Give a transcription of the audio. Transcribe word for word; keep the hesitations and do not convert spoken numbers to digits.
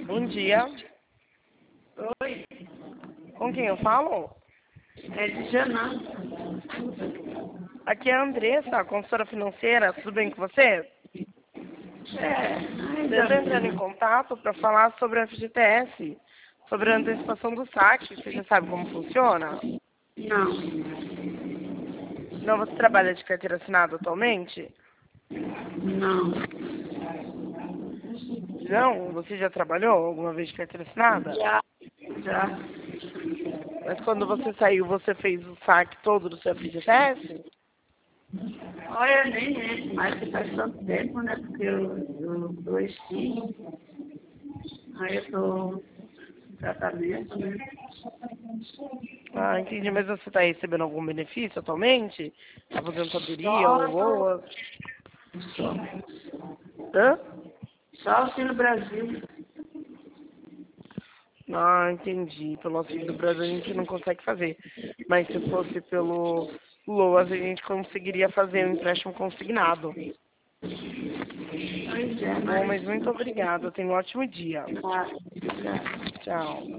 Bom dia. Oi, Com quem eu falo? é de Janã. Aqui é a Andressa, consultora financeira. Tudo bem com você? É, Eu ainda estou entrando em bem. contato para falar sobre a F G T S, sobre a antecipação do saque. Você já sabe como funciona? Não, Não, você trabalha de carteira assinada atualmente? não. Não? Você já trabalhou alguma vez de carteira assinada? Já, já. Mas quando você saiu, você fez o saque todo do seu F G T S? Olha, eu nem lembro mais que faz tanto tempo, né? Porque eu, eu dou estímulo. Aí eu tô em tratamento, né? Ah, entendi. Mas você está recebendo algum benefício atualmente? Aposentadoria ou Só, LOAS? só, Hã? só aqui no Brasil. Ah, entendi. Pelo auxílio do Brasil a gente não consegue fazer. Mas se fosse pelo LOAS, a gente conseguiria fazer um empréstimo consignado. Pois é, Bom, mas mas... muito obrigada. Tenha um ótimo dia. Ah, já. Tchau.